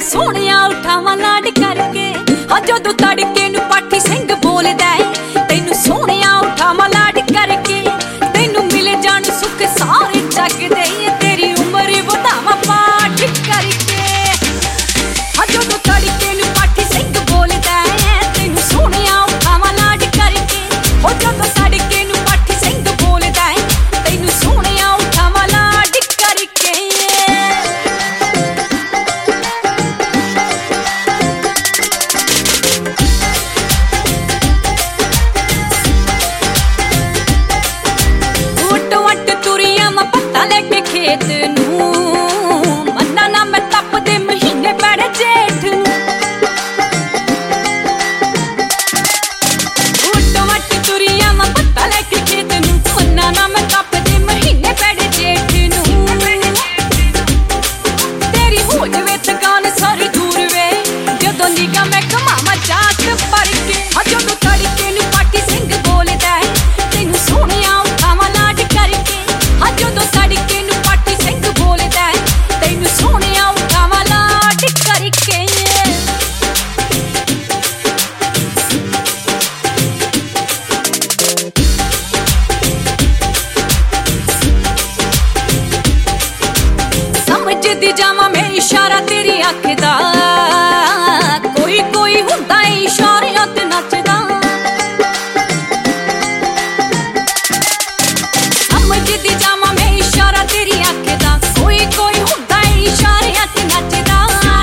सोहणिया उठावा लाड करके हाँ जदों तड़के नूं पाठी सिंह बोलदा है तैनूं सोहणिया उठावा लाड करके तैनूं मिल जाण सुख सारे जग दे तेरी उम्र वधावा पाठ करके हाँ जदों तड़के नूं पाठी सिंह बोलदा है तैनूं सोहणिया उठावा लाड करके हो जदों तड़के नूं पाठी सिंह बोलदा है तैनूं सोहणिया उठावा लाड करके खेत नूं मन्ना ना मैं तपदे महीने पैड़े जेठ नूं उट वट तुरिया मैं पत्ता लेके खेत नूं मन्ना ना मैं तपदे महीने पैड़े जेठ नूं तेरी हो जवे थकान सारी दूर वे जदों निगाह मैं कमावा जात पर के हाँ जदों तड़के नूं पाठी सिंह बोलदा है तैनूं सोहणिया उठावा लाड करके हाँ जदों तड़के दी जावा मैं इशारा तेरी अख दा कोई कोई हुंदा इशारियां ते नचदा समझ दी जावा मैं इशारा तेरी अख दा कोई कोई हुंदा इशारियां ते नचदा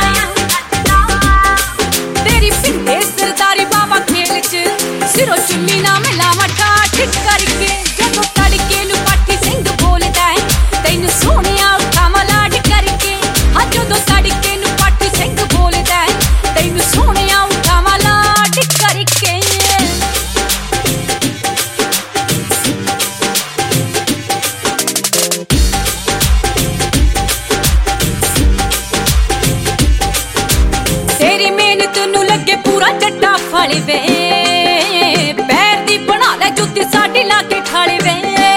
तेरी पिंडे सरदारी बाबा खेल च सिरों चुन्नी ना मिलावा ठाठ करके जदों तड़के नूं पाठी सिंह बोलदा है तैनूं सोहणिया उठावा लाड करके हाँ जदों तड़के नूं पाठी सिंह बोलदा है तैनूं सोहणिया उठावा लाड करके तेरी मेहनत नूं लगे पूरा जट्टा फल वे पैर दी बना ले जुत्ती साडी ला के ठाले वे